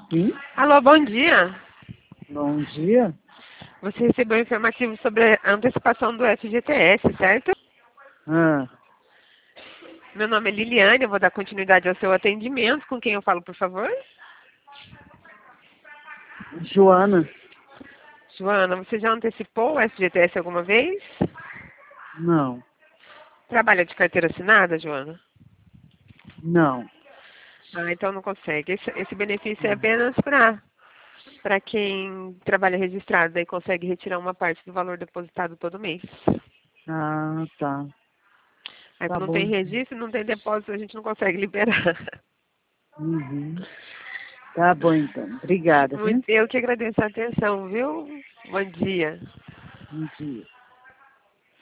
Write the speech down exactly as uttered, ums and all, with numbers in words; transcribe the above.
Sim, Alô, bom dia. bom dia. Você recebeu um informativo sobre a antecipação do F G T S, certo? Ah, Meu nome é Liliane, eu vou dar continuidade ao seu atendimento. Com quem eu falo, por favor? Joana? Joana, você já antecipou o F G T S alguma vez? Não, Trabalha de carteira assinada, Joana? não. Ah, então não consegue. Esse, esse benefício é apenas para para quem trabalha registrado, daí consegue retirar uma parte do valor depositado todo mês. Ah, tá. Aí Tá quando não bom. tem registro, não tem depósito, a gente não consegue liberar. Uhum. Tá bom, então. Obrigada, viu? Muito- Eu que agradeço a atenção, viu? Bom dia. Bom dia.